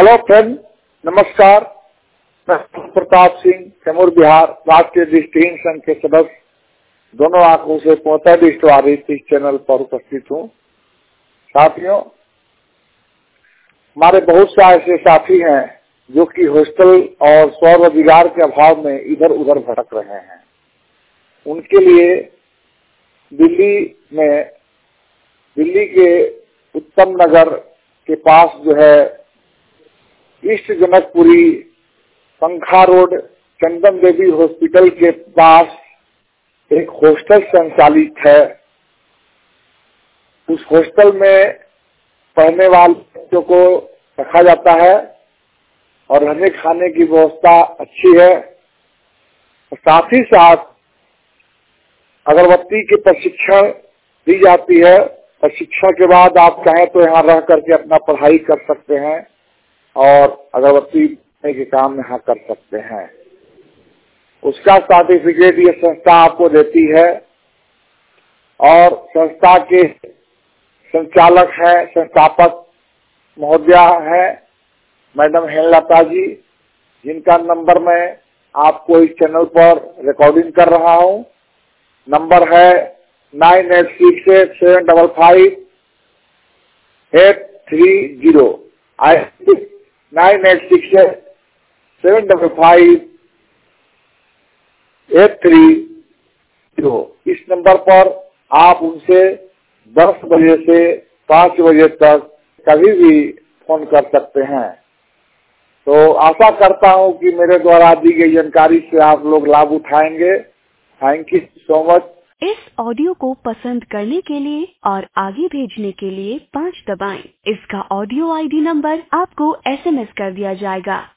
Hello friend, नमस्कार। मैं प्रताप सिंह, कैमूर बिहार, राष्ट्रीय दृष्टिहीन संघ के सदस्य, दोनों आंखों से 35 दृष्टि इस चैनल पर उपस्थित हूँ। साथियों, हमारे बहुत से ऐसे साथी हैं जो कि हॉस्टल और स्वरोजगार के अभाव में इधर उधर भटक रहे हैं। उनके लिए दिल्ली के उत्तम नगर के पास जो है ईस्ट जनकपुरी पंखा रोड चंदन देवी हॉस्पिटल के पास एक हॉस्टल संचालित है। उस हॉस्टल में पढ़ने वाले बच्चों को रखा जाता है और रहने खाने की व्यवस्था अच्छी है। साथ ही साथ अगरबत्ती के प्रशिक्षण दी जाती है। प्रशिक्षण के बाद आप चाहें तो यहाँ रह करके अपना पढ़ाई कर सकते हैं और अगरबत्ती के काम यहाँ कर सकते हैं। उसका सर्टिफिकेट ये संस्था आपको देती है और संस्था के संचालक है, संस्थापक महोदया है मैडम हेमलता जी, जिनका नंबर मैं आपको इस चैनल पर रिकॉर्डिंग कर रहा हूँ। नंबर है 9868755830 9868755830। इस नंबर पर आप उनसे 10 बजे से 5 बजे तक कभी भी फोन कर सकते हैं। तो आशा करता हूं कि मेरे द्वारा दी गई जानकारी से आप लोग लाभ उठाएंगे। Thank you so much. इस ऑडियो को पसंद करने के लिए और आगे भेजने के लिए 5 दबाएं। इसका ऑडियो आईडी नंबर आपको SMS कर दिया जाएगा।